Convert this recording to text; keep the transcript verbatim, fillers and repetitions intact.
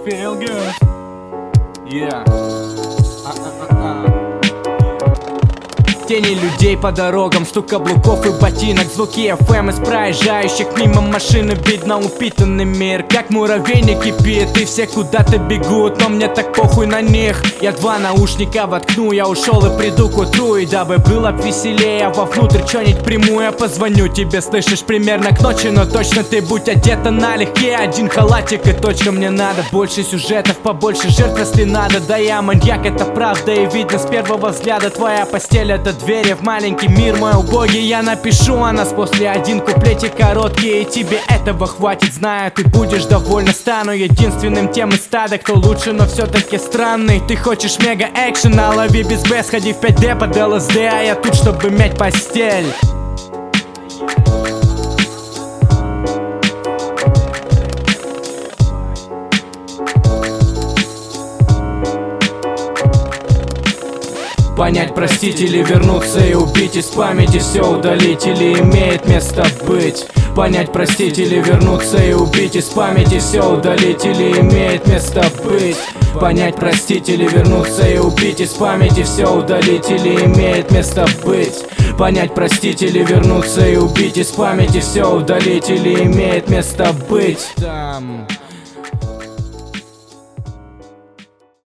feel good. Yeah. А-а-а-а. Тени людей по дорогам, стук каблуков и ботинок, звуки эф эм из проезжающих мимо машины. Видно упитанный мир, как муравейник кипит, и все куда-то бегут, но мне так похуй на них. Я два наушника воткну, я ушел и приду к утру. И дабы было б веселее, вовнутрь чё-нибудь приму. Я позвоню тебе, слышишь, примерно к ночи, но точно ты будь одета налегке. Один халатик и точка, мне надо больше сюжетов, побольше жертв, если надо. Да я маньяк, это правда, и видно с первого взгляда. Твоя постель — это двери в маленький мир мой убогий. Я напишу о нас после один куплетик короткий, и тебе этого хватит, знаю, ты будешь довольна. Стану единственным тем из стада, кто лучше, но все-таки странный. Ты хочешь мега экшен, а лови без бэ, сходи в пять дэ под эл эс дэ, а я тут, чтобы мять постель. Понять, простить или вернуться и убить, из памяти все удалить или имеет место быть. Понять, простить или вернуться и убить, из памяти все удалить или имеет место быть. Понять, простить или вернуться и убить, из памяти все удалить или имеет место быть. Понять, простить или вернуться и убить, из памяти все удалить или имеет место быть. Там...